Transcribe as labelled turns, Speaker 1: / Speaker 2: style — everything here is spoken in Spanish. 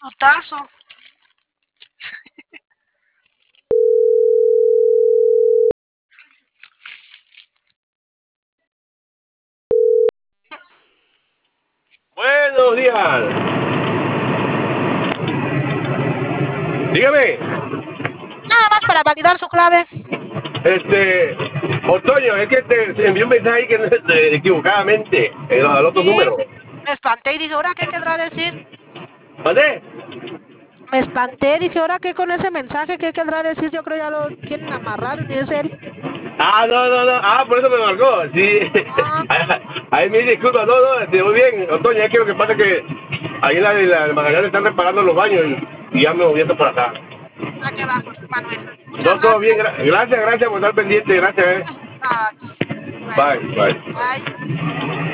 Speaker 1: putazo.
Speaker 2: Buenos días. Dígame.
Speaker 1: Nada más para validar su clave.
Speaker 2: Otoño, es que te envié un mensaje ahí que equivocadamente al otro
Speaker 1: Sí,
Speaker 2: número.
Speaker 1: me espanté y dije, ¿ahora qué querrá decir?
Speaker 2: ¿Vale?
Speaker 1: Me espanté, dije, ¿ahora qué con ese mensaje? ¿Qué querrá decir? Yo creo ya lo quieren amarrar, ni es él.
Speaker 2: No. Por eso me marcó. Sí.
Speaker 1: Ah,
Speaker 2: Ahí me disculpa. Muy bien, Otoño. Es que lo que pasa es que ahí en la Magallanes están reparando los baños y ya me moví hasta por acá.
Speaker 1: qué va, José Manuel. Muchas
Speaker 2: No, todo bien.
Speaker 1: gracias.
Speaker 2: Gracias por estar pendiente. Gracias.
Speaker 1: Ah, bueno,
Speaker 2: Bye.
Speaker 1: bye.